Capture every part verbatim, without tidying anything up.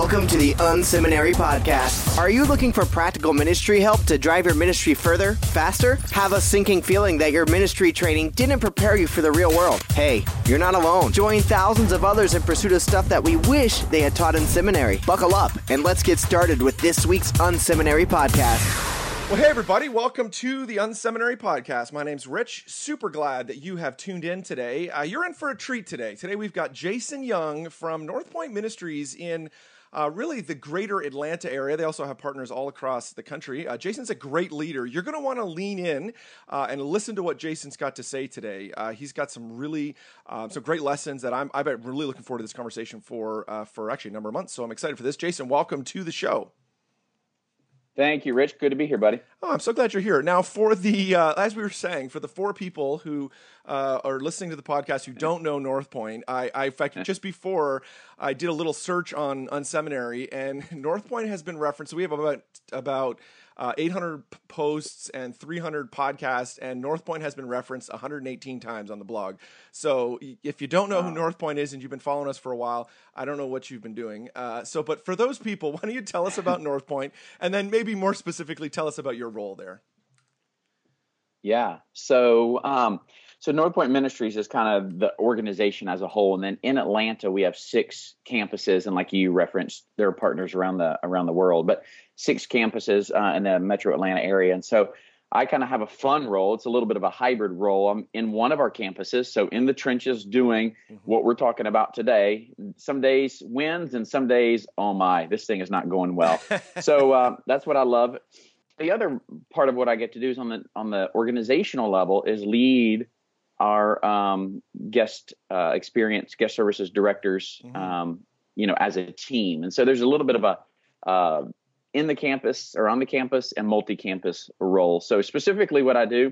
Welcome to the Unseminary Podcast. Are you looking for practical ministry help to drive your ministry further, faster? Have a sinking feeling that your ministry training didn't prepare you for the real world? Hey, you're not alone. Join thousands of others in pursuit of stuff that we wish they had taught in seminary. Buckle up, and let's get started with this week's Unseminary Podcast. Well, hey, everybody. Welcome to the Unseminary Podcast. My name's Rich. Super glad that you have tuned in today. Uh, you're in for a treat today. Today, we've got Jason Young from North Point Ministries in uh, really the greater Atlanta area. They also have partners all across the country. Uh, Jason's a great leader. You're going to want to lean in uh, and listen to what Jason's got to say today. Uh, he's got some really, um, some great lessons that I'm, I'm really looking forward to this conversation for, uh, for actually a number of months. So I'm excited for this. Jason, welcome to the show. Thank you, Rich. Good to be here, buddy. Oh, I'm so glad you're here. Now, for the, uh, as we were saying, for the four people who uh, are listening to the podcast who don't know North Point, I, I, in fact, just before I did a little search on, on seminary, and North Point has been referenced. We have about, about uh, eight hundred posts and three hundred podcasts, and North Point has been referenced one hundred eighteen times on the blog. So if you don't know who North Point is and you've been following us for a while, I don't know what you've been doing. Uh, so, but for those people, why don't you tell us about North Point, and then maybe more specifically, tell us about your role there. Yeah. So, um, so North Point Ministries is kind of the organization as a whole, and then in Atlanta we have six campuses, and like you referenced, there are partners around the around the world, but six campuses uh, in the Metro Atlanta area, and so I kind of have a fun role. It's a little bit of a hybrid role. I'm in one of our campuses, so in the trenches doing mm-hmm. what we're talking about today. Some days wins, and some days, oh my, this thing is not going well. so uh, that's what I love. The other part of what I get to do is on the on the organizational level is lead our um, guest uh, experience, guest services directors, mm-hmm. um, you know, as a team. And so there's a little bit of a uh, in the campus or on the campus and multi-campus role. So specifically what I do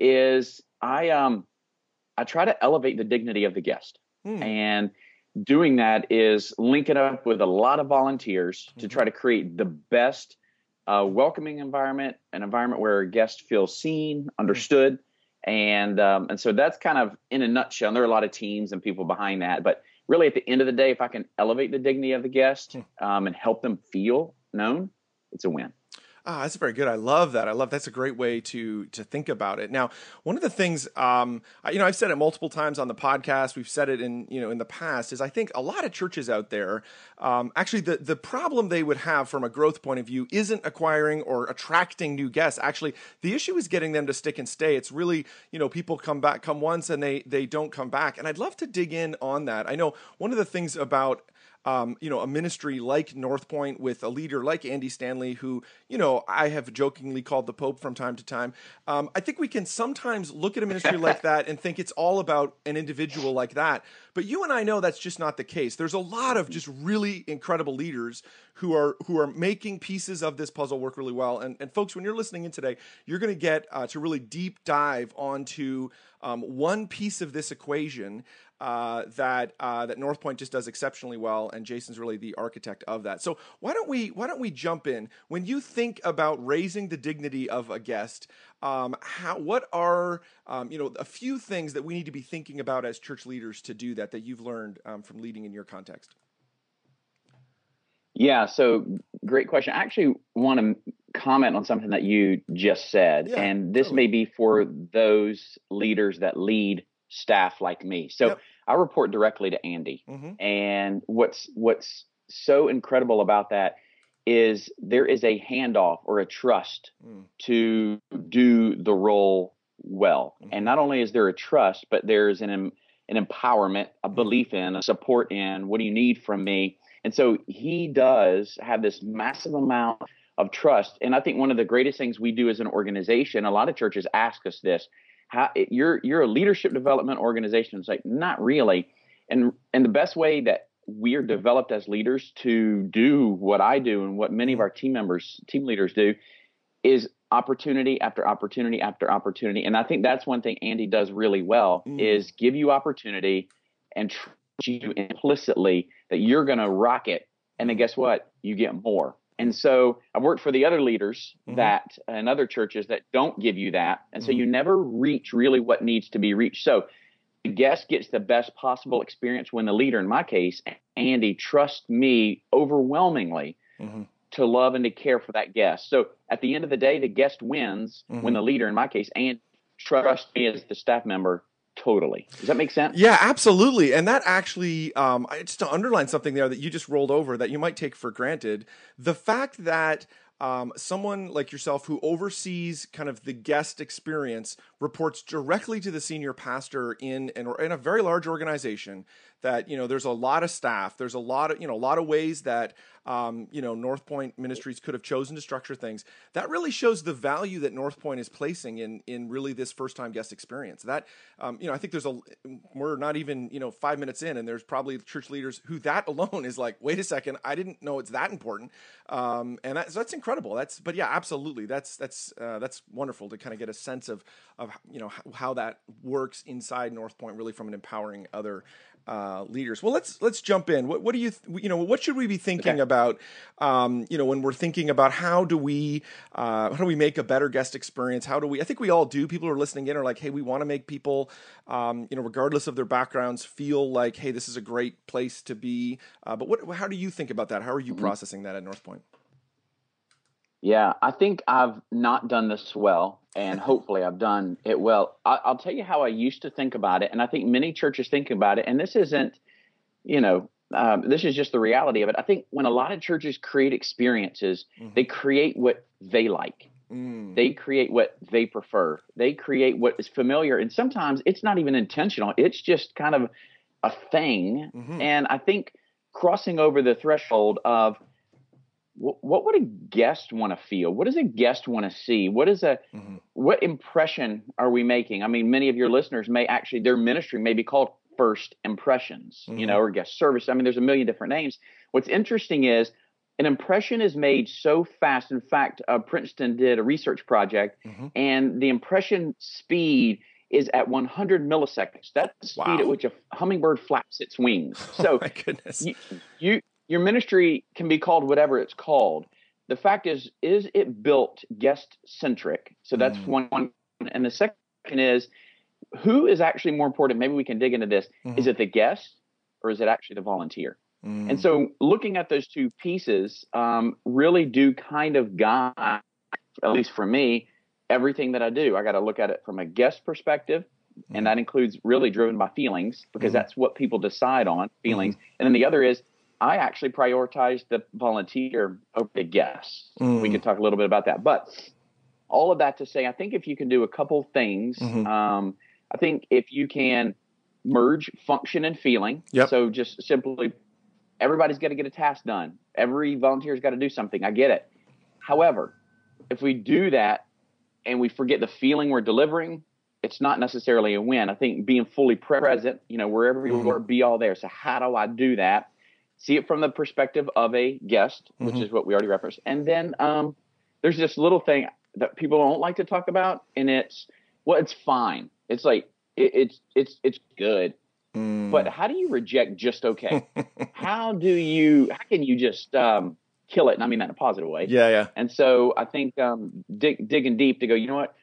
is I um, I try to elevate the dignity of the guest. Mm. And doing that is linking up with a lot of volunteers mm-hmm. to try to create the best uh, welcoming environment, an environment where a guest feels seen, understood. Mm. And um, and so that's kind of in a nutshell. And there are a lot of teams and people behind that. But really, at the end of the day, if I can elevate the dignity of the guest um, and help them feel known, it's a win. Ah, that's very good. I love that. I love that's a great way to to think about it. Now, one of the things, um, I, you know, I've said it multiple times on the podcast. We've said it in you know in the past. Is I think a lot of churches out there, um, actually, the the problem they would have from a growth point of view isn't acquiring or attracting new guests. Actually, the issue is getting them to stick and stay. It's really you know people come back, come once, and they they don't come back. And I'd love to dig in on that. I know one of the things about Um, you know, a ministry like North Point with a leader like Andy Stanley, who, you know, I have jokingly called the Pope from time to time. Um, I think we can sometimes look at a ministry like that and think it's all about an individual like that. But you and I know that's just not the case. There's a lot of just really incredible leaders who are who are making pieces of this puzzle work really well. And, and folks, when you're listening in today, you're going to get uh, to really deep dive onto um, one piece of this equation Uh, that uh, that North Point just does exceptionally well, and Jason's really the architect of that. So why don't we why don't we jump in? When you think about raising the dignity of a guest, um, how what are um, you know a few things that we need to be thinking about as church leaders to do that that you've learned um, from leading in your context? Yeah, so great question. I actually want to comment on something that you just said, yeah, and this totally. may be for those leaders that lead staff like me. So Yep. I report directly to Andy. Mm-hmm. And what's what's so incredible about that is there is a handoff or a trust mm. to do the role well. Mm-hmm. And not only is there a trust, but there's an an empowerment, a belief in, a support in, what do you need from me? And so he does have this massive amount of trust. And I think one of the greatest things we do as an organization, a lot of churches ask us this, How, you're you're a leadership development organization. It's like, not really. And and the best way that we're developed as leaders to do what I do and what many of our team members, team leaders do is opportunity after opportunity after opportunity. And I think that's one thing Andy does really well mm. is give you opportunity and trust you implicitly that you're going to rock it. And then guess what? You get more. And so I've worked for the other leaders mm-hmm. that and other churches that don't give you that. And so mm-hmm. you never reach really what needs to be reached. So guest gets the best possible experience when the leader, in my case, Andy, trusts me overwhelmingly mm-hmm. to love and to care for that guest. So at the end of the day, the guest wins mm-hmm. when the leader, in my case, Andy, trusts me as the staff member totally. Does that make sense? Yeah, absolutely. And that actually, um, just to underline something there that you just rolled over that you might take for granted, the fact that Um, someone like yourself who oversees kind of the guest experience reports directly to the senior pastor in, in in a very large organization that, you know, there's a lot of staff, there's a lot of, you know, a lot of ways that, um, you know, North Point Ministries could have chosen to structure things. That really shows the value that North Point is placing in, in really this first time guest experience. That, um, you know, I think there's a, we're not even, you know, five minutes in and there's probably church leaders who that alone is like, wait a second, I didn't know it's that important. Um, and that, so that's incredible. That's, but yeah, absolutely. That's, that's, uh, that's wonderful to kind of get a sense of, of, you know, how, how that works inside North Point, really from an empowering other uh, leaders. Well, let's, let's jump in. What, what do you, th- you know, what should we be thinking okay. about, um, you know, when we're thinking about how do we, uh, how do we make a better guest experience? How do we, I think we all do. People who are listening in are like, hey, we want to make people, um, you know, regardless of their backgrounds, feel like, hey, this is a great place to be. Uh, but what, how do you think about that? How are you mm-hmm. processing that at North Point? Yeah, I think I've not done this well, and hopefully I've done it well. I, I'll tell you how I used to think about it, and I think many churches think about it, and this isn't, you know, um, this is just the reality of it. I think when a lot of churches create experiences, mm-hmm. they create what they like. Mm. They create what they prefer. They create what is familiar, and sometimes it's not even intentional. It's just kind of a thing, mm-hmm. and I think crossing over the threshold of what would a guest want to feel? What does a guest want to see? What is a mm-hmm. what impression are we making? I mean, many of your listeners may actually, their ministry may be called First Impressions, mm-hmm. you know, or guest service. I mean, there's a million different names. What's interesting is an impression is made so fast. In fact, uh, Princeton did a research project, mm-hmm. and the impression speed is at one hundred milliseconds. That's the speed wow. at which a hummingbird flaps its wings. So oh my goodness. you, you Your ministry can be called whatever it's called. The fact is, is it built guest-centric? So that's mm. one. And the second is, who is actually more important? Maybe we can dig into this. Mm. Is it the guest or is it actually the volunteer? Mm. And so looking at those two pieces um, really do kind of guide, at least for me, everything that I do. I got to look at it from a guest perspective, mm. and that includes really driven by feelings, because mm. that's what people decide on, feelings. Mm. And then the other is, I actually prioritize the volunteer over the guest. Mm. We could talk a little bit about that. But all of that to say, I think if you can do a couple things, mm-hmm. um, I think if you can merge function and feeling. Yep. So just simply, everybody's got to get a task done. Every volunteer's got to do something. I get it. However, if we do that and we forget the feeling we're delivering, it's not necessarily a win. I think being fully present, you know, wherever you mm-hmm. are, be all there. So how do I do that? See it from the perspective of a guest, which mm-hmm. is what we already referenced. And then um, there's this little thing that people don't like to talk about, and it's, well, it's fine. It's like, it, it's it's it's good. Mm. But how do you reject just okay? How do you, how can you just um, kill it? And I mean that in a positive way. Yeah, yeah. And so I think um, dig, digging deep to go, you know what?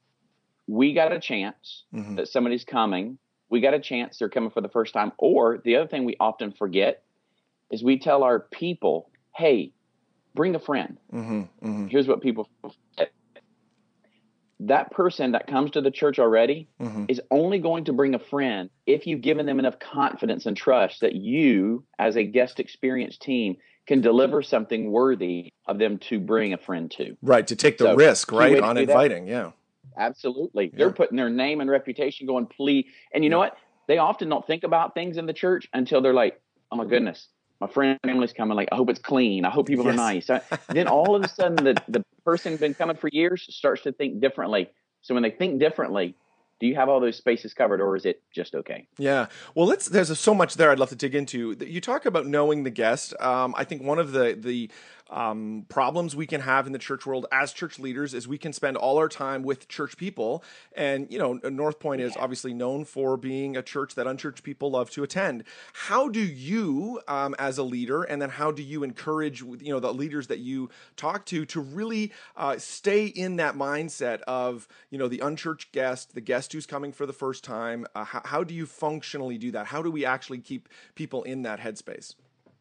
We got a chance mm-hmm. that somebody's coming. We got a chance they're coming for the first time. Or the other thing we often forget is we tell our people, hey, bring a friend. Mm-hmm, mm-hmm. Here's what people forget. That person that comes to the church already mm-hmm. is only going to bring a friend if you've given them enough confidence and trust that you, as a guest experience team, can deliver something worthy of them to bring a friend to. Right, to take the so, risk, right, on inviting, yeah. Absolutely. Yeah. They're putting their name and reputation going, please. And you yeah. know what? They often don't think about things in the church until they're like, oh my goodness, my friend family's coming. Like, I hope it's clean. I hope people yes. are nice. I, then all of a sudden, the, the person who's been coming for years starts to think differently. So when they think differently, do you have all those spaces covered, or is it just okay? Yeah. Well, let's. There's so much there I'd love to dig into. You talk about knowing the guest. Um, I think one of the the um, problems we can have in the church world as church leaders is we can spend all our time with church people, and you know, North Point is obviously known for being a church that unchurched people love to attend. How do you, um, as a leader, and then how do you encourage you know the leaders that you talk to to really uh, stay in that mindset of you know the unchurched guest, the guest guest who's coming for the first time? Uh, how, how do you functionally do that? How do we actually keep people in that headspace?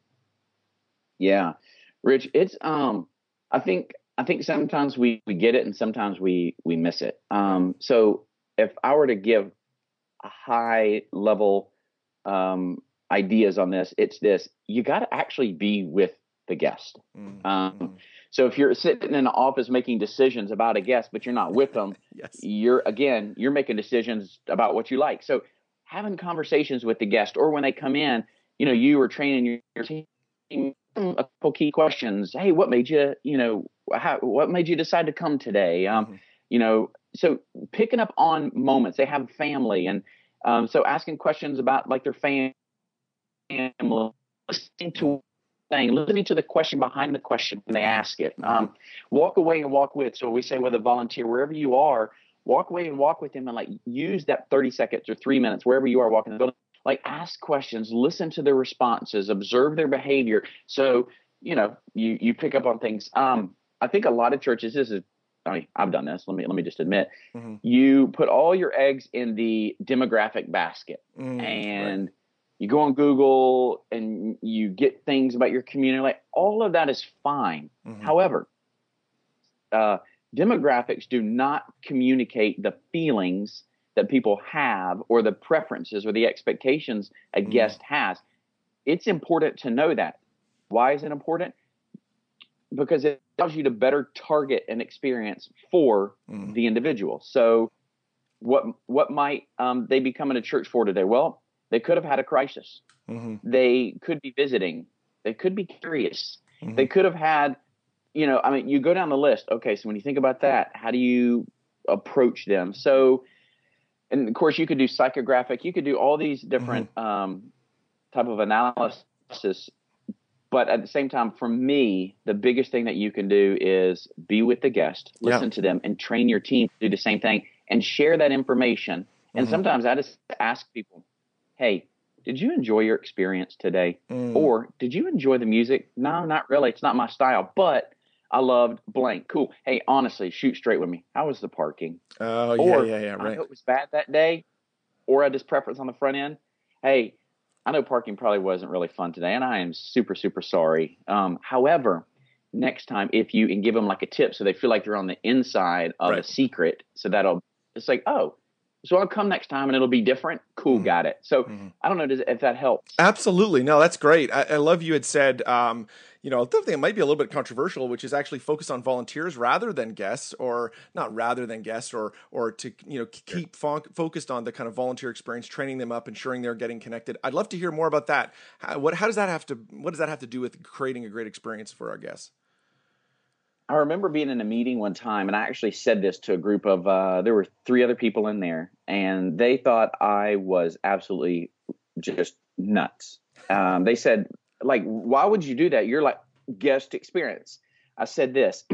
Yeah, Rich, it's, um, I think, I think sometimes we, we get it and sometimes we, we miss it. Um, so if I were to give a high level, um, ideas on this, it's this: you got to actually be with the guest. Mm-hmm. Um, so if you're sitting in an office making decisions about a guest, but you're not with them, yes. you're, again, you're making decisions about what you like. So having conversations with the guest, or when they come in, you know, you were training your team, a couple key questions. Hey, what made you, you know, how, what made you decide to come today? Um, mm-hmm. You know, so picking up on moments. They have a family, and um, so asking questions about like their family, listening to thing, listening to the question behind the question when they ask it. Um, walk away and walk with. So we say with a volunteer, wherever you are, walk away and walk with them, and like use that thirty seconds or three minutes, wherever you are walking the building. Like ask questions, listen to their responses, observe their behavior. So, you know, you, you pick up on things. Um, I think a lot of churches, this is, I mean, I've done this. Let me, let me just admit, mm-hmm. you put all your eggs in the demographic basket, mm, and right. you go on Google and you get things about your community. Like all of that is fine. Mm-hmm. However, uh, demographics do not communicate the feelings that people have, or the preferences or the expectations a mm. guest has. It's important to know that. Why is it important? Because it allows you to better target an experience for mm. the individual. So what what might um, they be coming to church for today? Well, they could have had a crisis. Mm-hmm. They could be visiting. They could be curious. Mm-hmm. They could have had, you know, I mean, you go down the list. Okay, so when you think about that, how do you approach them? So, and of course, you could do psychographic. You could do all these different mm-hmm. um, type of analysis. But at the same time, for me, the biggest thing that you can do is be with the guest, listen yeah. to them, and train your team to do the same thing and share that information. Mm-hmm. And sometimes I just ask people, hey, did you enjoy your experience today? Mm. Or did you enjoy the music? No, not really. It's not my style, but I loved blank. Cool. Hey, honestly, shoot straight with me. How was the parking? Oh, yeah, or, yeah, yeah, right. I know it was bad that day, or I just preference on the front end. Hey, I know parking probably wasn't really fun today, and I am super, super sorry. Um, however, next time, if you, and give them like a tip so they feel like they're on the inside of right. a secret, so that'll, it's like, oh, so I'll come next time and it'll be different. Cool. Mm-hmm. Got it. So mm-hmm. I don't know does, if that helps. Absolutely. No, that's great. I, I love you had said, um, you know, I think it might be a little bit controversial, which is actually focus on volunteers rather than guests, or not rather than guests, or, or to, you know, keep fo- focused on the kind of volunteer experience, training them up, ensuring they're getting connected. I'd love to hear more about that. How, what, how does that have to, what does that have to do with creating a great experience for our guests? I remember being in a meeting one time, and I actually said this to a group of, uh, there were three other people in there, and they thought I was absolutely just nuts. Um, they said, like, why would you do that? You're like guest experience. I said this,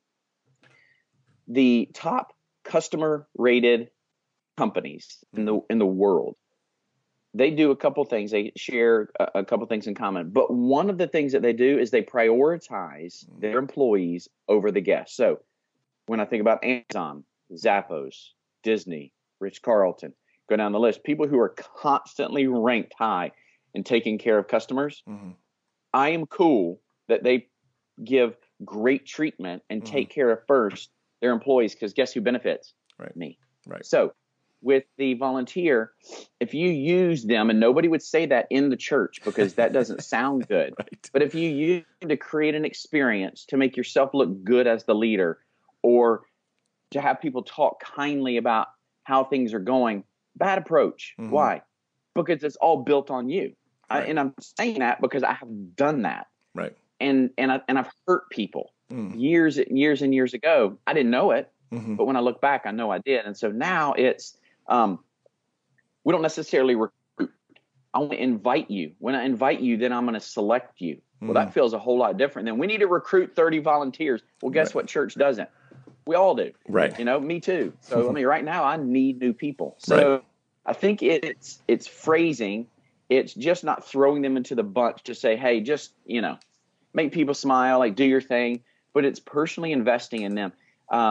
the top customer rated companies in the, in the world, they do a couple things. They share a, a couple things in common. But one of the things that they do is they prioritize their employees over the guests. So when I think about Amazon, Zappos, Disney, Ritz-Carlton, go down the list, people who are constantly ranked high in taking care of customers, mm-hmm. I am cool that they give great treatment and mm-hmm. take care of first their employees, because guess who benefits? Right. Me. Right. So with the volunteer, if you use them, and nobody would say that in the church because that doesn't sound good, right. but if you use them to create an experience to make yourself look good as the leader, or to have people talk kindly about how things are going, bad approach. Mm-hmm. Why? Because it's all built on you. Right. I, and I'm saying that because I have done that. Right. And and I, and I've hurt people mm. years years and years ago. I didn't know it, mm-hmm. but when I look back, I know I did. And so now it's um, we don't necessarily recruit. I want to invite you. When I invite you, then I'm going to select you. Mm. Well, that feels a whole lot different than we need to recruit thirty volunteers. Well, guess right. what? Church doesn't. We all do. Right. You know, me too. So I mean, right now I need new people. So right. I think it's it's phrasing. It's just not throwing them into the bunch to say, hey, just, you know, make people smile, like do your thing. But it's personally investing in them. Um,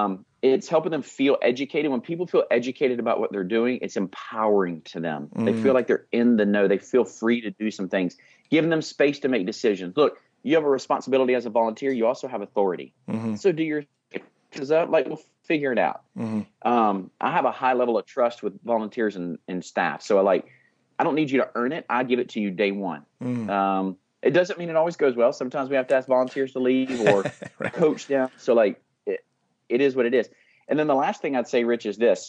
it's helping them feel educated. When people feel educated about what they're doing, it's empowering to them. Mm. They feel like they're in the know. They feel free to do some things, giving them space to make decisions. Look, you have a responsibility as a volunteer. You also have authority. Mm-hmm. So do your, because like we'll figure it out. Mm-hmm. Um, I have a high level of trust with volunteers and, and staff. So I like, I don't need you to earn it. I give it to you day one. Mm. Um, it doesn't mean it always goes well. Sometimes we have to ask volunteers to leave or right. coach them. So like, it is what it is. And then the last thing I'd say, Rich, is this.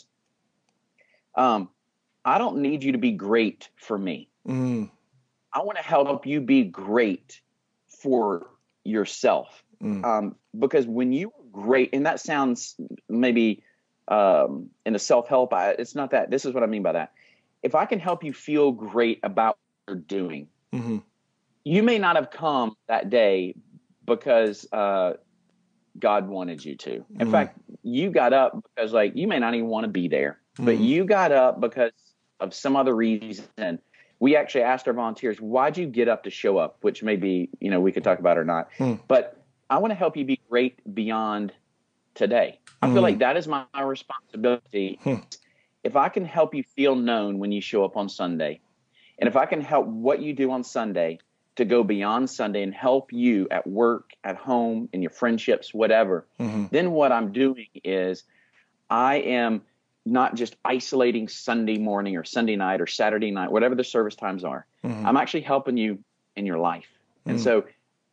Um, I don't need you to be great for me. Mm. I want to help you be great for yourself. Mm. Um, because when you are great, and that sounds maybe um, in the self-help, I, it's not that. This is what I mean by that. If I can help you feel great about what you're doing, mm-hmm. you may not have come that day because uh, – God wanted you to. In mm. fact, you got up because like, you may not even want to be there, mm. but you got up because of some other reason. We actually asked our volunteers, why'd you get up to show up? Which maybe, you know, we could talk about or not, mm. but I want to help you be great beyond today. I mm. feel like that is my, my responsibility. Mm. If I can help you feel known when you show up on Sunday, and if I can help what you do on Sunday to go beyond Sunday and help you at work, at home, in your friendships, whatever, mm-hmm. then what I'm doing is I am not just isolating Sunday morning or Sunday night or Saturday night, whatever the service times are. Mm-hmm. I'm actually helping you in your life. Mm-hmm. And so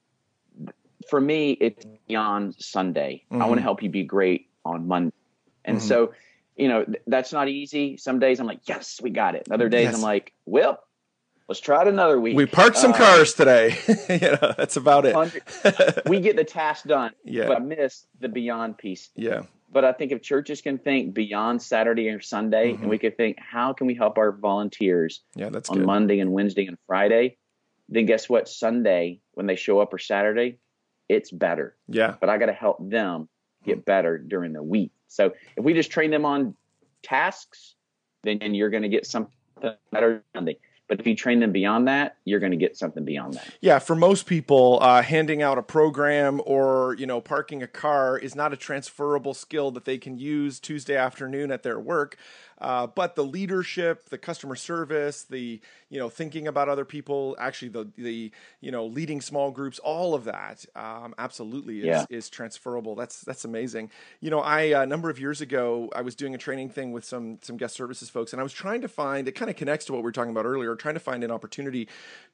for me, it's beyond Sunday. Mm-hmm. I want to help you be great on Monday. And mm-hmm. so, you know, th- that's not easy. Some days I'm like, yes, we got it. Other days yes. I'm like, well, let's try it another week. We parked some uh, cars today. you know, that's about it. We get the task done, yeah. but I miss the beyond piece. Yeah. But I think if churches can think beyond Saturday or Sunday, mm-hmm. and we could think, how can we help our volunteers yeah, that's on good. Monday and Wednesday and Friday? Then guess what? Sunday, when they show up, or Saturday, it's better. Yeah. But I got to help them get better during the week. So if we just train them on tasks, then you're going to get something better Sunday. But if you train them beyond that, you're going to get something beyond that. Yeah, for most people, uh, handing out a program or, you know, parking a car is not a transferable skill that they can use Tuesday afternoon at their work. Uh, but the leadership, the customer service, the, you know, thinking about other people, actually the, the you know, leading small groups, all of that um, absolutely is, yeah. is transferable. That's that's amazing. You know, I a number of years ago, I was doing a training thing with some some guest services folks, and I was trying to find, it kind of connects to what we were talking about earlier, trying to find an opportunity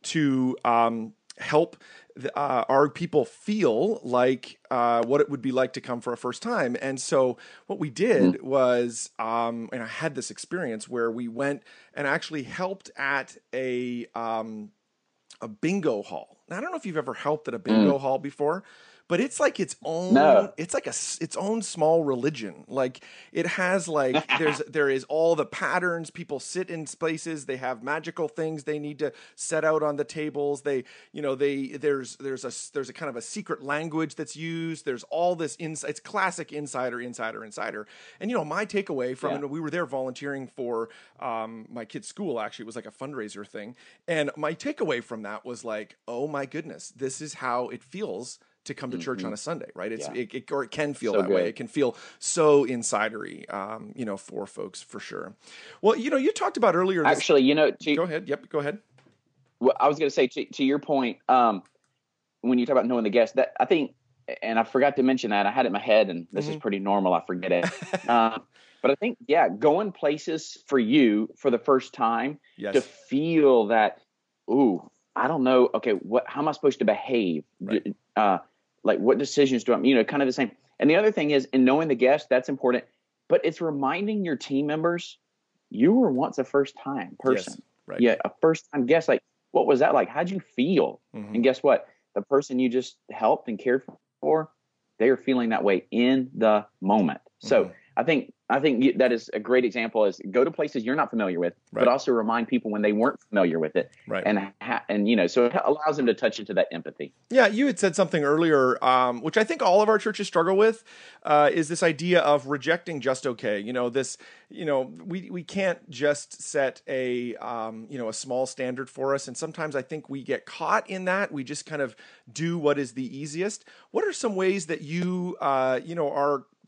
to um, help the, uh, our people feel like uh, what it would be like to come for a first time. And so what we did mm-hmm. was, um, and I had this experience where we went and actually helped at a um, a bingo hall. Now, I don't know if you've ever helped at a bingo mm. hall before, but it's like its own, no. it's like a, its own small religion. Like it has like, there's, there is all the patterns. People sit in places. They have magical things they need to set out on the tables. They, you know, they, there's, there's a, there's a kind of a secret language that's used. There's all this insight. It's classic insider, insider, insider. And, you know, my takeaway from, yeah. and we were there volunteering for um, my kid's school. Actually, it was like a fundraiser thing. And my takeaway from that was like, oh my goodness, this is how it feels to come to church mm-hmm. on a Sunday, right? It's yeah. it, it or it can feel so that good. way. It can feel so insidery, um, you know, for folks for sure. Well, you know, you talked about earlier. This, Actually, you know, to, go ahead. Yep, go ahead. Well, I was going to say to, to your point, um, when you talk about knowing the guest, that I think, and I forgot to mention that I had it in my head, and this mm-hmm. is pretty normal. I forget it, uh, but I think, yeah, going places for you for the first time yes. to feel that. Ooh, I don't know. Okay, what? How am I supposed to behave? Right. Uh, like what decisions do I, you know, kind of the same. And the other thing is, in knowing the guest, that's important, but it's reminding your team members, you were once a first time person. Yes, right. Yeah. A first time guest. Like, what was that like? How'd you feel? Mm-hmm. And guess what? The person you just helped and cared for, they are feeling that way in the moment. So mm-hmm. I think, I think that is a great example is go to places you're not familiar with, right. but also remind people when they weren't familiar with it. Right. And, ha- and, you know, so it allows them to touch into that empathy. Yeah. You had said something earlier, um, which I think all of our churches struggle with, uh, is this idea of rejecting just okay. You know, this, you know, we, we can't just set a, um, you know, a small standard for us. And sometimes I think we get caught in that. We just kind of do what is the easiest. What are some ways that you, uh, you know, are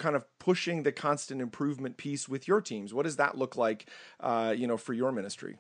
kind of pushing the constant improvement piece with your teams? What does that look like, uh, you know, for your ministry?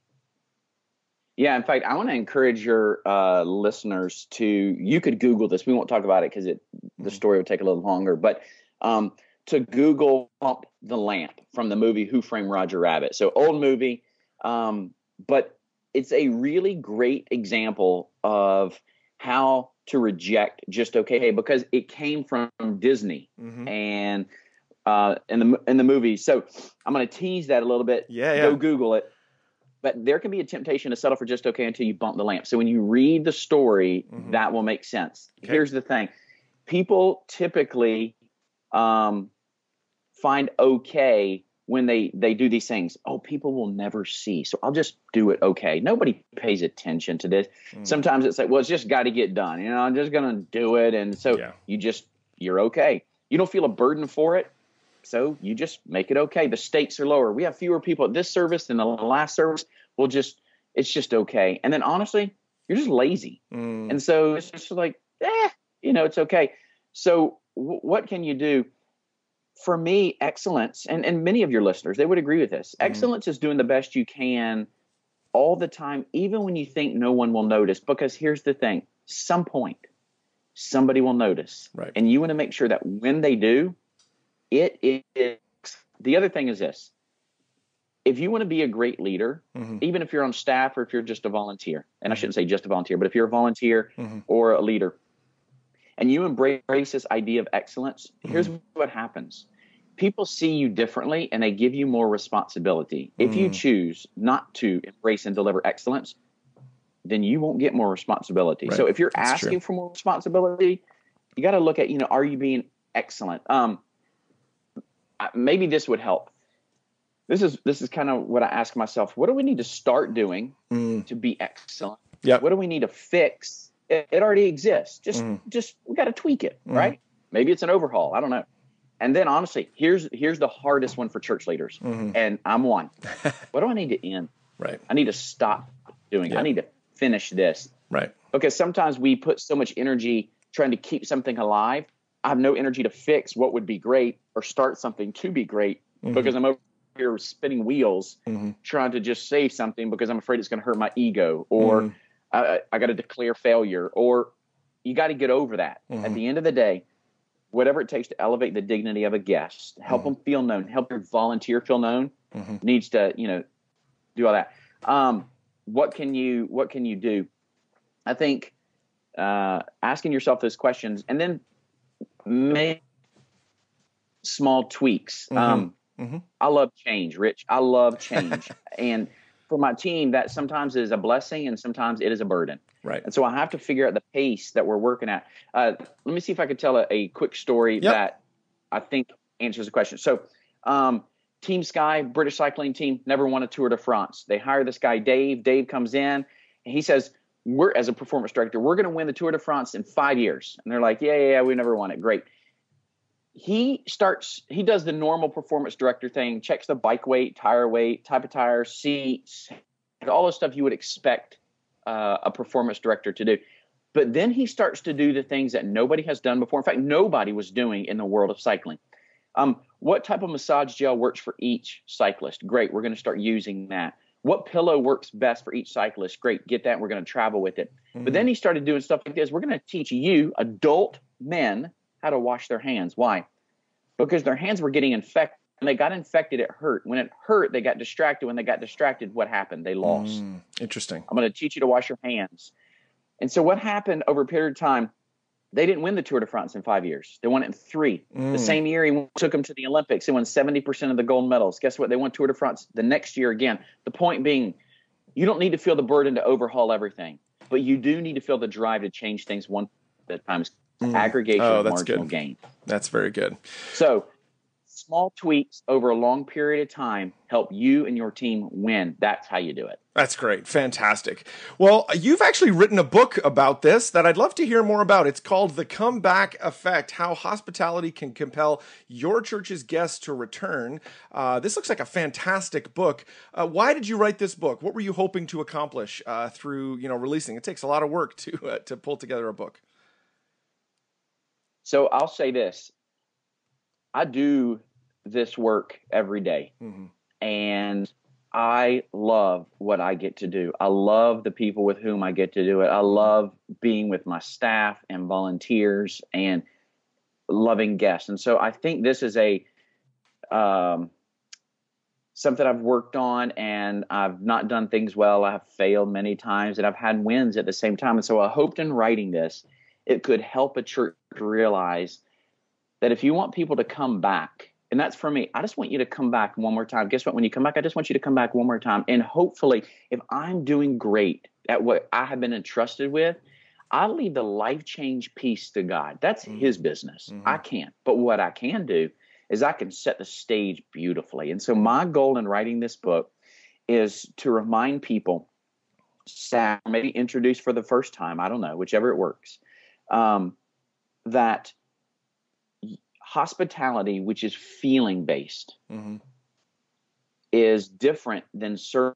Yeah, in fact, I want to encourage your uh, listeners to, you could Google this. We won't talk about it because it the story will take a little longer, but um, to Google Bump the Lamp from the movie Who Framed Roger Rabbit. So old movie, um, but it's a really great example of how to reject just okay, because it came from Disney mm-hmm. and uh, in the in the movie. So I'm going to tease that a little bit. Yeah, yeah. Go Google it. But there can be a temptation to settle for just okay until you bump the lamp. So when you read the story, mm-hmm. that will make sense. Okay. Here's the thing. People typically um, find okay when they, they do these things. Oh, people will never see, so I'll just do it okay. Nobody pays attention to this. Mm. Sometimes it's like, well, it's just got to get done. You know, I'm just going to do it. And so yeah. you just, you're okay. You don't feel a burden for it. So you just make it okay. The stakes are lower. We have fewer people at this service than the last service. We'll just, it's just okay. And then honestly, you're just lazy. Mm. And so it's just like, eh, you know, it's okay. So w- what can you do? For me, excellence, and, and many of your listeners, they would agree with this. Mm. Excellence is doing the best you can all the time, even when you think no one will notice. Because here's the thing, some point, somebody will notice. Right. And you want to make sure that when they do, It is. The other thing is this. If you want to be a great leader, mm-hmm. even if you're on staff or if you're just a volunteer, and mm-hmm. I shouldn't say just a volunteer, but if you're a volunteer mm-hmm. or a leader, and you embrace this idea of excellence, mm-hmm. here's what happens. People see you differently and they give you more responsibility. Mm-hmm. If you choose not to embrace and deliver excellence, then you won't get more responsibility. Right. So if you're That's asking true. for more responsibility, you got to look at, you know, are you being excellent? Um, Maybe this would help. This is this is kind of what I ask myself. What do we need to start doing mm. to be excellent? Yep. What do we need to fix? It, it already exists. Just mm. just we got to tweak it, mm. right? Maybe it's an overhaul. I don't know. And then honestly, here's here's the hardest one for church leaders, mm-hmm. and I'm one. What do I need to end? Right. I need to stop doing. Yep. I need to finish this. Right. Because sometimes we put so much energy trying to keep something alive. I have no energy to fix what would be great or start something to be great mm-hmm. because I'm over here spinning wheels mm-hmm. trying to just say something because I'm afraid it's going to hurt my ego or mm. I, I got to declare failure, or you got to get over that. Mm-hmm. At the end of the day, whatever it takes to elevate the dignity of a guest, help mm-hmm. them feel known, help your volunteer feel known, mm-hmm. needs to, you know, do all that. Um, what can you, what can you do? I think uh, asking yourself those questions and then make small tweaks. Mm-hmm. Um, mm-hmm. I love change, Rich. I love change. And for my team, that sometimes is a blessing and sometimes it is a burden. Right. And so I have to figure out the pace that we're working at. Uh, let me see if I could tell a, a quick story yep. that I think answers the question. So um, Team Sky, British cycling team, never won a Tour de France. They hire this guy, Dave. Dave comes in and he says, we're, as a performance director, we're going to win the Tour de France in five years. And they're like, yeah, yeah, yeah, we never won it. Great. He starts, he does the normal performance director thing, checks the bike weight, tire weight, type of tire, seats, all the stuff you would expect uh, a performance director to do. But then he starts to do the things that nobody has done before. In fact, nobody was doing in the world of cycling. Um, what type of massage gel works for each cyclist? Great. We're going to start using that. What pillow works best for each cyclist? Great. Get that. We're going to travel with it. Mm-hmm. But then he started doing stuff like this. We're going to teach you, adult men, how to wash their hands. Why? Because their hands were getting infected. When they got infected, it hurt. When it hurt, they got distracted. When they got distracted, what happened? They lost. Mm, interesting. I'm going to teach you to wash your hands. And so what happened over a period of time, they didn't win the Tour de France in five years. They won it in three. Mm. The same year he took them to the Olympics. They won seventy percent of the gold medals. Guess what? They won Tour de France the next year again. The point being, you don't need to feel the burden to overhaul everything, but you do need to feel the drive to change things one at a time. Mm. Aggregation oh, of that's marginal good. gain. That's very good. So small tweaks over a long period of time help you and your team win. That's how you do it. That's great. Fantastic. Well, you've actually written a book about this that I'd love to hear more about. It's called The Comeback Effect, How Hospitality Can Compel Your Church's Guests to Return. Uh, this looks like a fantastic book. Uh, why did you write this book? What were you hoping to accomplish uh, through, you know, releasing? It takes a lot of work to uh, to pull together a book. So I'll say this. I do this work every day, mm-hmm. and I love what I get to do. I love the people with whom I get to do it. I love being with my staff and volunteers and loving guests. And so I think this is a um, something I've worked on, and I've not done things well. I have failed many times, and I've had wins at the same time. And so I hoped in writing this, it could help a church realize that if you want people to come back, and that's for me, I just want you to come back one more time. Guess what? When you come back, I just want you to come back one more time. And hopefully, if I'm doing great at what I have been entrusted with, I'll leave the life change piece to God. That's mm-hmm. his business. Mm-hmm. I can't. But what I can do is I can set the stage beautifully. And so my goal in writing this book is to remind people, staff, maybe introduced for the first time, I don't know, whichever it works, um, that hospitality, which is feeling based, mm-hmm. is different than service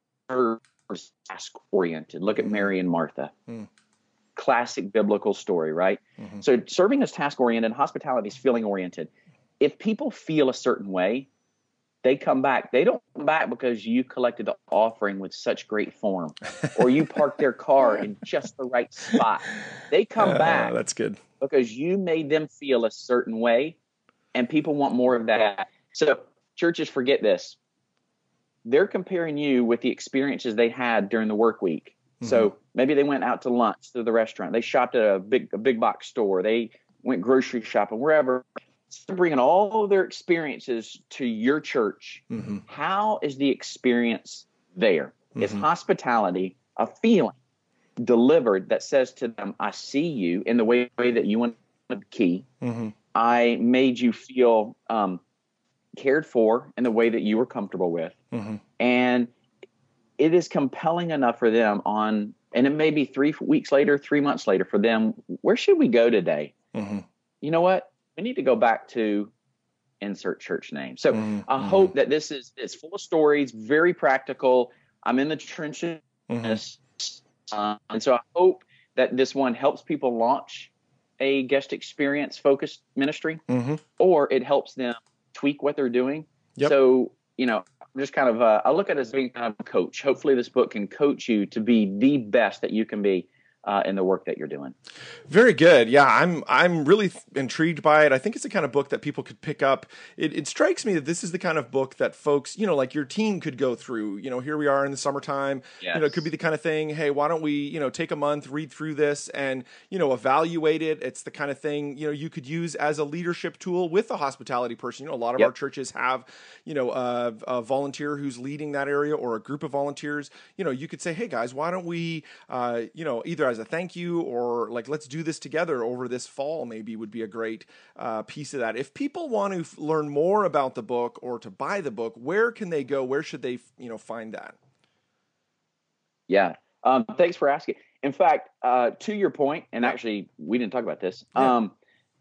task oriented. Look at Mary and Martha. Mm. Classic biblical story, right? Mm-hmm. So serving is task oriented, hospitality is feeling oriented. If people feel a certain way, they come back. They don't come back because you collected the offering with such great form or you parked their car in just the right spot. They come uh, back. That's good. Because you made them feel a certain way. And people want more of that. So churches forget this. They're comparing you with the experiences they had during the work week. Mm-hmm. So maybe they went out to lunch to the restaurant. They shopped at a big a big box store. They went grocery shopping, wherever. So bringing all of their experiences to your church. Mm-hmm. How is the experience there? Mm-hmm. Is hospitality a feeling delivered that says to them, I see you in the way, way that you want to be key. Mm-hmm. I made you feel um, cared for in the way that you were comfortable with. Mm-hmm. And it is compelling enough for them on, and it may be three weeks later, three months later for them, where should we go today? Mm-hmm. You know what? We need to go back to insert church name. So mm-hmm. I hope that this is, it's full of stories, very practical. I'm in the trenches. Mm-hmm. Uh, and so I hope that this one helps people launch a guest experience focused ministry, mm-hmm. or it helps them tweak what they're doing. Yep. So, you know, I'm just kind of, uh, I look at it as being kind of a coach. Hopefully this book can coach you to be the best that you can be uh, in the work that you're doing. Very good. Yeah, I'm I'm really th- intrigued by it. I think it's the kind of book that people could pick up. It, it strikes me that this is the kind of book that folks, you know, like your team could go through. You know, here we are in the summertime. Yes. You know, it could be the kind of thing, hey, why don't we, you know, take a month, read through this and, you know, evaluate it. It's the kind of thing, you know, you could use as a leadership tool with a hospitality person. You know, a lot of yep. our churches have, you know, a, a volunteer who's leading that area or a group of volunteers. You know, you could say, hey, guys, why don't we, uh, you know, either as a thank you or like, let's do this together over this fall, maybe would be a great uh, piece of that. If people want to f- learn more about the book or to buy the book, where can they go? Where should they, you know, find that? Yeah. Um, thanks for asking. In fact, uh, to your point, and actually we didn't talk about this. Yeah. Um,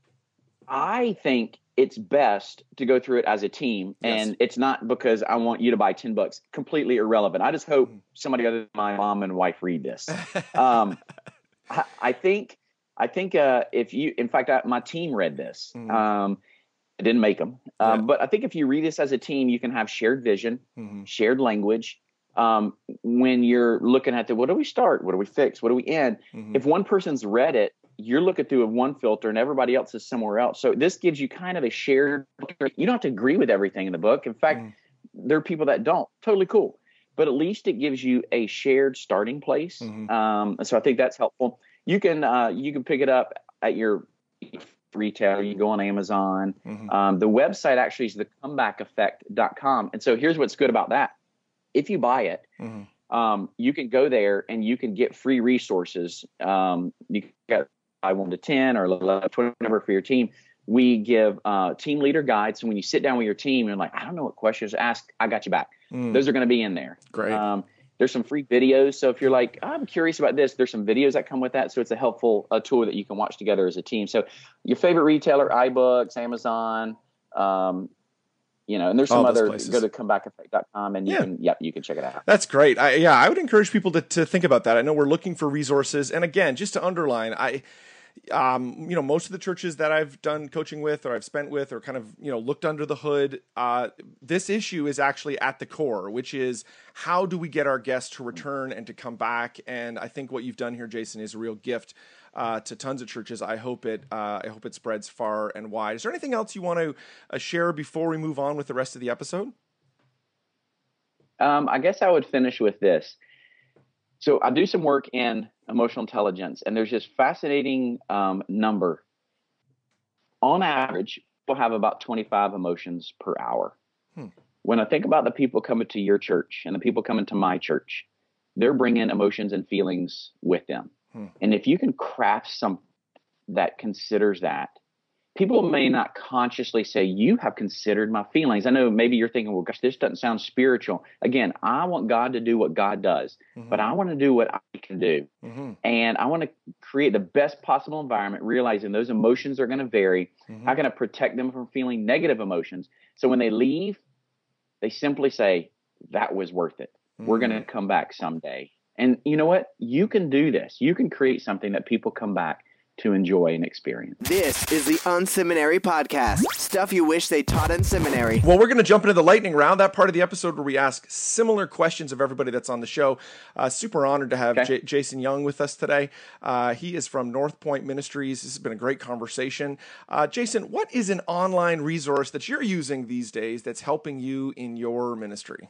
I think it's best to go through it as a team, yes. and it's not because I want you to buy ten books, completely irrelevant. I just hope somebody other than my mom and wife read this. Um, I, I think, I think uh, if you, in fact, I, my team read this. Mm-hmm. Um, I didn't make them, um, yeah. but I think if you read this as a team, you can have shared vision, mm-hmm. shared language. Um, when you're looking at the, what do we start? What do we fix? What do we end? Mm-hmm. If one person's read it, you're looking through one filter and everybody else is somewhere else. So this gives you kind of a shared, you don't have to agree with everything in the book. In fact, mm-hmm. there are people that don't. Totally cool. But at least it gives you a shared starting place. Mm-hmm. Um, and so I think that's helpful. You can, uh, you can pick it up at your retailer. You can go on Amazon. Mm-hmm. Um, the website actually is the comeback effect dot com. And so here's what's good about that. If you buy it, mm-hmm. um, you can go there and you can get free resources. Um, you can get five, one to ten or eleven, twelve number for your team. We give uh, team leader guides. So when you sit down with your team, you're like, I don't know what questions to ask. I got you back. Mm. Those are going to be in there. Great. Um, there's some free videos. So if you're like, I'm curious about this, there's some videos that come with that. So it's a helpful uh, tool that you can watch together as a team. So your favorite retailer, iBooks, Amazon, um, you know, and there's some other, places. Go to comeback effect dot com and you yeah. can, yeah, you can check it out. That's great. I, yeah, I would encourage people to, to think about that. I know we're looking for resources. And again, just to underline, I, um, you know, most of the churches that I've done coaching with, or I've spent with, or kind of, you know, looked under the hood, uh, this issue is actually at the core, which is how do we get our guests to return and to come back? And I think what you've done here, Jason, is a real gift uh, to tons of churches. I hope it, uh, I hope it spreads far and wide. Is there anything else you want to uh, share before we move on with the rest of the episode? Um, I guess I would finish with this. So I do some work in emotional intelligence, and there's this fascinating um, number. On average, people have about twenty-five emotions per hour. Hmm. When I think about the people coming to your church and the people coming to my church, they're bringing emotions and feelings with them. Hmm. And if you can craft something that considers that, people may not consciously say, you have considered my feelings. I know maybe you're thinking, well, gosh, this doesn't sound spiritual. Again, I want God to do what God does, mm-hmm. but I want to do what I can do. Mm-hmm. And I want to create the best possible environment, realizing those emotions are going to vary. Mm-hmm. How can I protect them from feeling negative emotions? So when they leave, they simply say, that was worth it. Mm-hmm. We're going to come back someday. And you know what? You can do this. You can create something that people come back to enjoy and experience. This is the Unseminary Podcast. Stuff you wish they taught in seminary. Well, we're going to jump into the lightning round, that part of the episode where we ask similar questions of everybody that's on the show. Uh, super honored to have okay. J- Jason Young with us today. Uh, he is from North Point Ministries. This has been a great conversation. Uh, Jason, what is an online resource that you're using these days that's helping you in your ministry?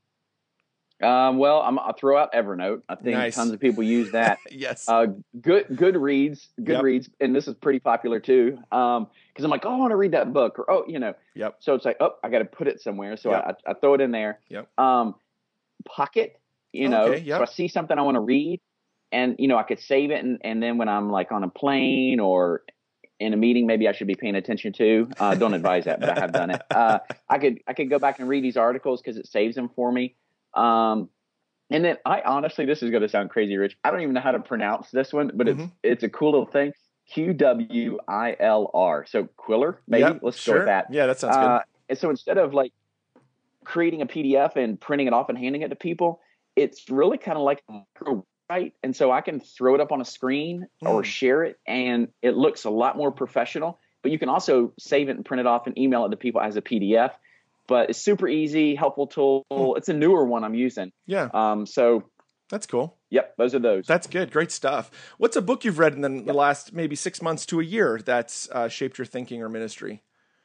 Um, well, I'm, I'll throw out Evernote. I think nice. Tons of people use that. Yes. Uh, good, Goodreads, Goodreads, yep. And this is pretty popular too. Um, because I'm like, oh, I want to read that book, or oh, you know. Yep. So it's like, oh, I got to put it somewhere. So yep. I, I throw it in there. Yep. Um, Pocket, you know. Okay, yep. So I see something I want to read, and you know, I could save it, and, and then when I'm like on a plane or in a meeting, maybe I should be paying attention to. Uh, don't advise that, but I have done it. Uh, I could I could go back and read these articles because it saves them for me. Um, and then I honestly, this is going to sound crazy, Rich. I don't even know how to pronounce this one, but mm-hmm. it's, it's a cool little thing. Q W I L R. So Quiller, maybe yep, let's sure. go with that. Yeah, that sounds uh, good. And so instead of like creating a P D F and printing it off and handing it to people, it's really kind of like a micro write. And so I can throw it up on a screen mm. or share it, and it looks a lot more professional, but you can also save it and print it off and email it to people as a P D F. But it's super easy, helpful tool. It's a newer one I'm using. Yeah. Um. So that's cool. Yep. Those are those. That's good. Great stuff. What's a book you've read in the, yep. the last maybe six months to a year that's uh, shaped your thinking or ministry?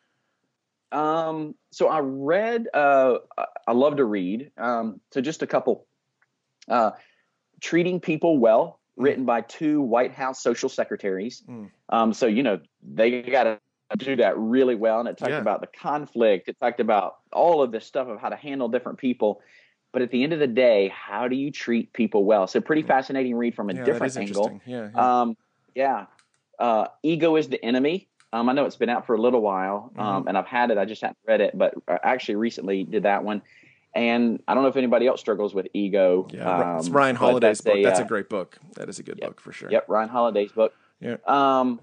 Um. So I read. Uh. I love to read. Um. So just a couple. Uh. Treating People Well, written by two White House social secretaries. Mm. Um. So you know they got to do that really well, and it talked yeah. about the conflict. It talked about all of this stuff of how to handle different people, but at the end of the day, how do you treat people well? So pretty fascinating read from a yeah, different angle. Yeah, yeah. Um, yeah. Uh, Ego is the Enemy. Um, I know it's been out for a little while, um, mm-hmm. and I've had it. I just haven't read it, but I actually recently did that one. And I don't know if anybody else struggles with ego. Yeah, um, it's Ryan Holiday's book. A, that's uh, a great book. That is a good yep, book for sure. Yep, Ryan Holiday's book. Yeah. Um,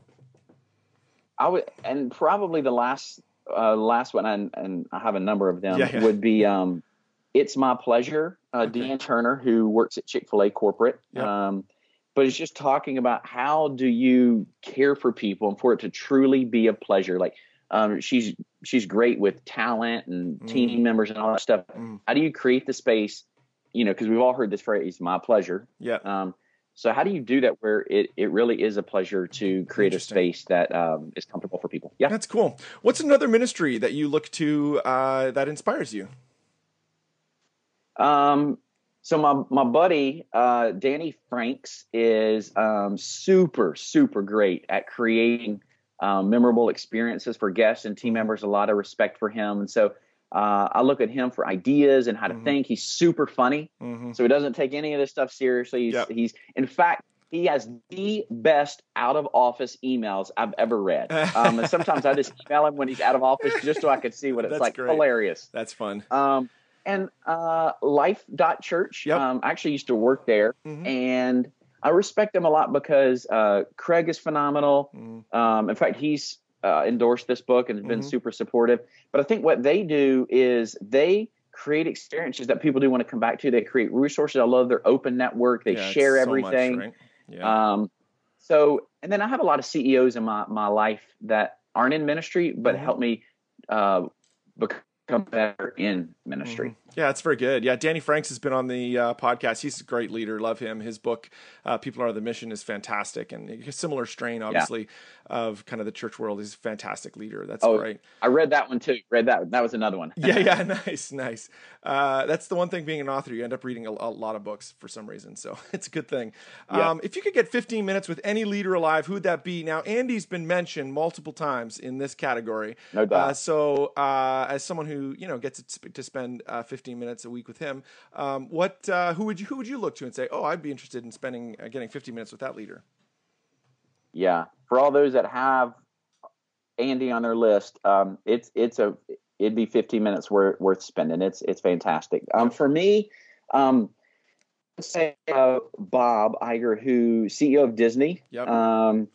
I would, and probably the last, uh, last one, and, and I have a number of them, yeah, yeah. would be um, It's My Pleasure, uh, okay. Dan Turner, who works at Chick-fil-A corporate. Yep. Um, but it's just talking about how do you care for people and for it to truly be a pleasure. Like um, she's she's great with talent and mm. team members and all that stuff. Mm. How do you create the space? You know, because we've all heard this phrase, my pleasure. Yeah. Um, So how do you do that where it, it really is a pleasure to create a space that um, is comfortable for people? Yeah. That's cool. What's another ministry that you look to uh, that inspires you? Um, so my, my buddy, uh, Danny Franks is um, super, super great at creating um, memorable experiences for guests and team members. A lot of respect for him. And so Uh, I look at him for ideas and how to mm-hmm. think. He's super funny, mm-hmm. so he doesn't take any of this stuff seriously. He's, yep. he's, in fact, he has the best out of office emails I've ever read. Um, and sometimes I just email him when he's out of office just so I can see what it's That's like. Great. Hilarious. That's fun. Um, and uh, Life dot Church. Yep. Um, I actually used to work there, mm-hmm. and I respect him a lot because uh, Craig is phenomenal. Mm-hmm. Um, in fact, he's Uh, endorsed this book and has been mm-hmm. super supportive. But I think what they do is they create experiences that people do want to come back to. They create resources. I love their open network. They yeah, share so everything. much, right? Yeah. Um, so and then I have a lot of C E Os in my, my life that aren't in ministry, but Mm-hmm. help me uh, become better in ministry. Mm-hmm. Yeah, it's very good. Yeah, Danny Franks has been on the uh, podcast. He's a great leader. Love him. His book, uh, People Are the Mission, is fantastic. And a similar strain, obviously, yeah. of kind of the church world. He's a fantastic leader. That's oh, great. I read that one too. Read that. That was another one. yeah, yeah, nice, nice. Uh, that's the one thing being an author. You end up reading a, a lot of books for some reason. So it's a good thing. Yeah. Um, if you could get fifteen minutes with any leader alive, who would that be? Now, Andy's been mentioned multiple times in this category. No doubt. Uh, so uh, as someone who, you know, gets to spend uh, fifteen minutes a week with him, um, what, uh, who would you, who would you look to and say, oh, I'd be interested in spending, uh, getting fifteen minutes with that leader? Yeah. For all those that have Andy on their list, um, it's, it's a, it'd be fifteen minutes worth, worth spending. It's, it's fantastic. Um, for me, um, let's say, uh, Bob Iger, who C E O of Disney. Yep. Um,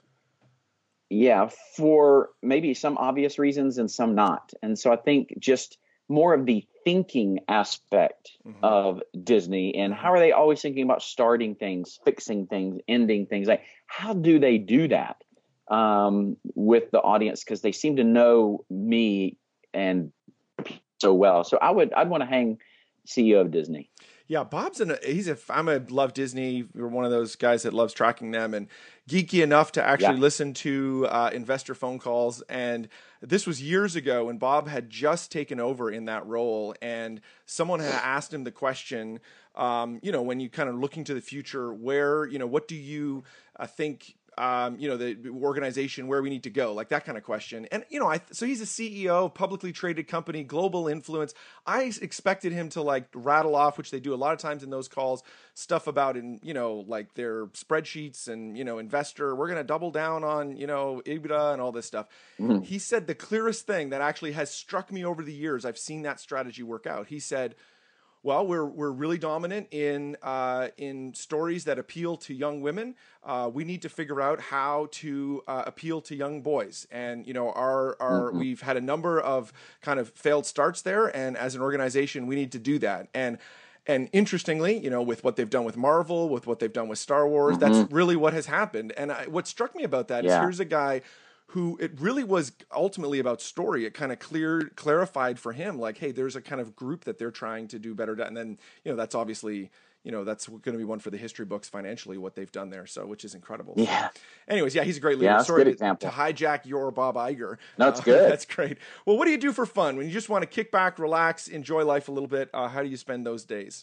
yeah, for maybe some obvious reasons and some not. And so I think just more of the thinking aspect mm-hmm. of Disney, and how are they always thinking about starting things, fixing things, ending things? Like, how do they do that um, with the audience? Because they seem to know me and so well. So I would, I'd want to hang C E O of Disney. Yeah, Bob's an he's a I'm a love Disney. We're one of those guys that loves tracking them and geeky enough to actually yeah. listen to uh, investor phone calls. And this was years ago when Bob had just taken over in that role, and someone had asked him the question, um, you know, when you kind of looking to the future, where, you know, what do you uh, think? Um, you know, the organization, where we need to go, like that kind of question. And, you know, I, so he's a C E O, publicly traded company, global influence. I expected him to like rattle off, which they do a lot of times in those calls, stuff about, in, you know, like their spreadsheets and, you know, investor, we're going to double down on, you know, EBITDA and all this stuff. Mm-hmm. He said the clearest thing that actually has struck me over the years, I've seen that strategy work out. He said, well, we're we're really dominant in uh, in stories that appeal to young women. Uh, we need to figure out how to uh, appeal to young boys. And you know, our our mm-hmm. we've had a number of kind of failed starts there, and as an organization, we need to do that. And and interestingly, you know, with what they've done with Marvel, with what they've done with Star Wars, mm-hmm. that's really what has happened. And I, what struck me about that yeah. is here's a guy who it really was ultimately about story. It kind of cleared, clarified for him, like, hey, there's a kind of group that they're trying to do better. And then, you know, that's obviously, you know, that's going to be one for the history books financially, what they've done there. So, which is incredible. Yeah. So, anyways, yeah, he's a great leader. Yeah, that's Sorry a good to, example. to hijack your Bob Iger. No, it's uh, good. That's great. Well, what do you do for fun? When you just want to kick back, relax, enjoy life a little bit, uh, how do you spend those days?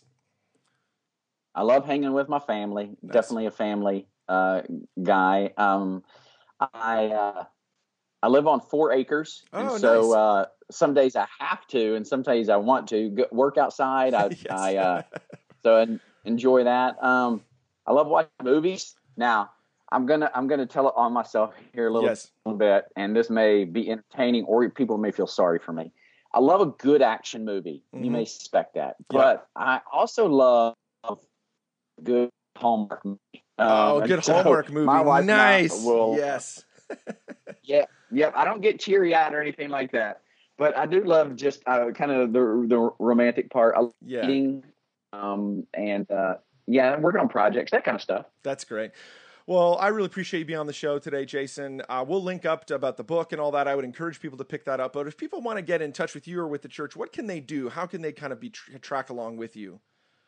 I love hanging with my family. Nice. Definitely a family uh, guy. Um, I, uh, I live on four acres, oh, and so nice. uh, some days I have to, and some days I want to go, work outside. I, yes. I uh, so I enjoy that. Um, I love watching movies. Now I'm gonna I'm gonna tell it on myself here a little, yes. little bit, and this may be entertaining, or people may feel sorry for me. I love a good action movie. Mm-hmm. You may suspect that, but yeah. I also love good Hallmark movie. Um, oh, good so Hallmark movie. My wife nice. Will, yes. yeah. Yeah. I don't get teary eyed or anything like that, but I do love just uh, kind of the the romantic part. I love yeah. eating, um, and uh, yeah, working on projects, that kind of stuff. That's great. Well, I really appreciate you being on the show today, Jason. Uh, we'll link up to, about the book and all that. I would encourage people to pick that up. But if people want to get in touch with you or with the church, what can they do? How can they kind of be tr- track along with you?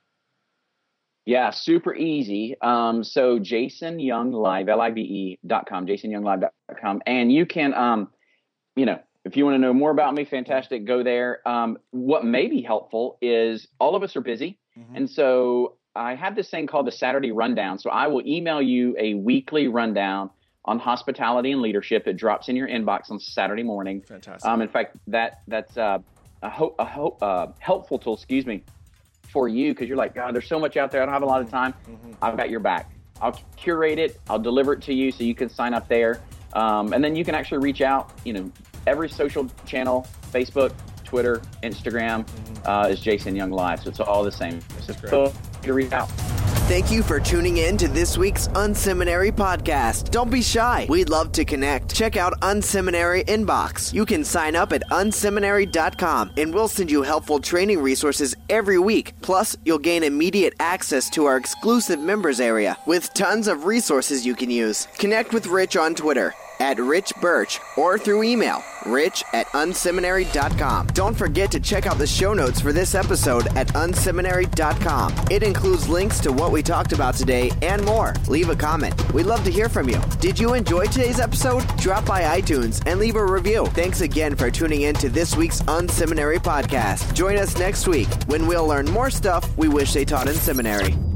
Yeah, super easy. Um, so Jason Young Live, L I V E dot com, jason young live dot com. And you can, um, you know, if you want to know more about me, fantastic, go there. Um, what may be helpful is all of us are busy. Mm-hmm. And so I have this thing called the Saturday Rundown. So I will email you a weekly rundown on hospitality and leadership. It drops in your inbox on Saturday morning. Fantastic. Um, in fact, that that's uh, a, ho- a ho- uh, helpful tool, excuse me, for you, because you're like, God, there's so much out there. I don't have a lot of time. Mm-hmm. I've got your back. I'll curate it. I'll deliver it to you so you can sign up there. Um, and then you can actually reach out, you know, every social channel, Facebook, Twitter, Instagram, mm-hmm. uh, is Jason Young Live. So it's all the same. So feel free to reach out. Thank you for tuning in to this week's Unseminary podcast. Don't be shy. We'd love to connect. Check out Unseminary Inbox. You can sign up at unseminary dot com, and we'll send you helpful training resources every week. Plus, you'll gain immediate access to our exclusive members area with tons of resources you can use. Connect with Rich on Twitter at Rich Birch or through email, rich at unseminary dot com. Don't forget to check out the show notes for this episode at unseminary dot com. It includes links to what we talked about today and more. Leave a comment. We'd love to hear from you. Did you enjoy today's episode? Drop by iTunes and leave a review. Thanks again for tuning in to this week's Unseminary podcast. Join us next week when we'll learn more stuff we wish they taught in seminary.